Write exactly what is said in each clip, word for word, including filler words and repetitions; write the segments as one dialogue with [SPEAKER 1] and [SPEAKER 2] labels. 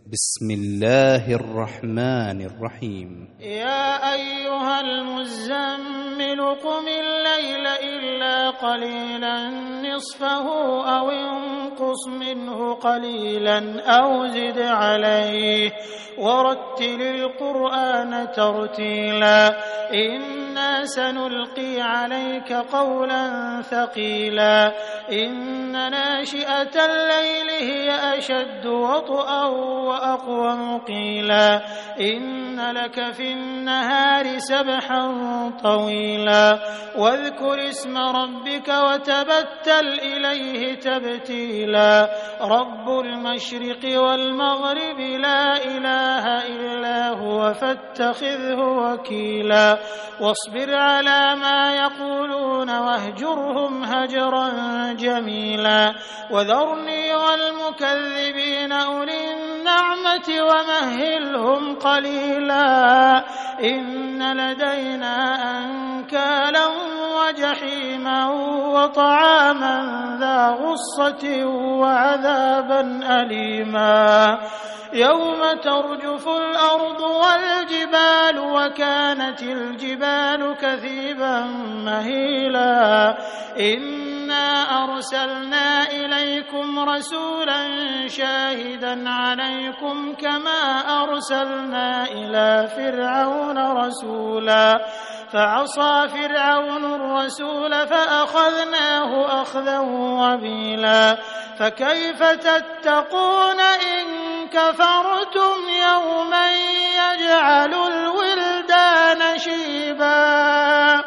[SPEAKER 1] بسم الله الرحمن الرحيم.
[SPEAKER 2] يا أيها المزمل قم الليل إلا قليلا نصفه أو انقص منه قليلا أو زد عليه ورتل القرآن ترتيلا إنا سنلقي عليك قولا ثقيلا إن ناشئة الليل هي أشد وطئا وأقوم قيلا إن لك في النهار سبحا طويلا واذكر اسم ربك وتبتل إليه تبتيلا رب المشرق والمغرب لا إله إلا هو فاتخذه وكيلا واصبر على ما يقولون واهجرهم هجرا جميلا وذرني والمكذبين أولي النعمة ومهلهم قليلا إن لدينا أنكالا وجحيما وطعاما ذا غصة وعذابا أليما يوم ترجف الأرض والجبال وكانت الجبال كثيبا مهيلا إنا أرسلنا إليكم رسولا شاهدا عليكم كما أرسلنا إلى فرعون رسولا فعصى فرعون الرسول فأخذناه أخذا وبيلا فكيف تتقون إن كفرتم يوما يجعل الولدان شيبا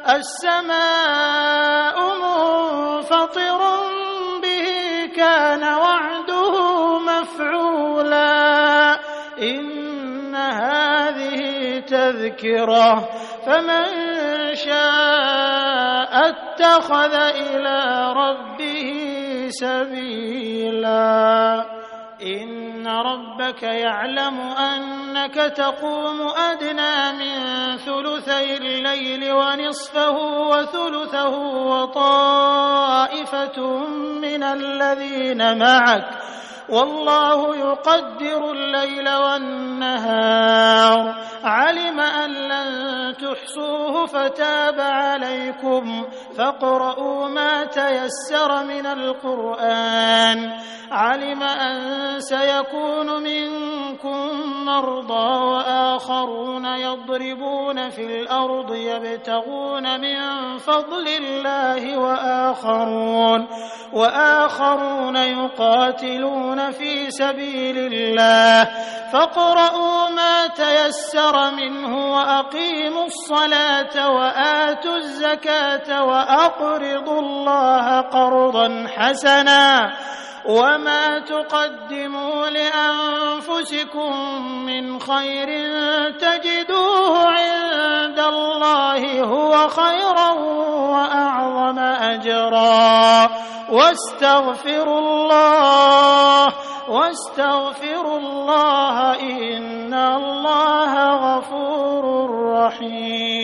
[SPEAKER 2] السماء منفطر به كان وعده مفعولا إن هذه تذكرة فمن شاء اتخذ إلى ربه سبيلا إن ربك يعلم أنك تقوم أدنى من ثلثي الليل ونصفه وثلثه وطائفة من الذين معك والله يقدر الليل والنهار علم أن لن تحصوه فتاب عليكم فاقرؤوا ما تيسر من القرآن علم أن سيكون منكم مرضى وآخرون يضربون في الأرض يبتغون من فضل الله وآخرون وآخرون يقاتلون في سبيل الله فاقرؤوا ما تيسر منه وأقيموا الصلاة وآتوا الزكاة وأقرضوا الله قرضا حسنا وما تقدموا لأنفسكم من خير تجدوه عند الله هو خيرا وأعظم أجرا واستغفروا الله واستغفروا الله إن الله غفور رحيم.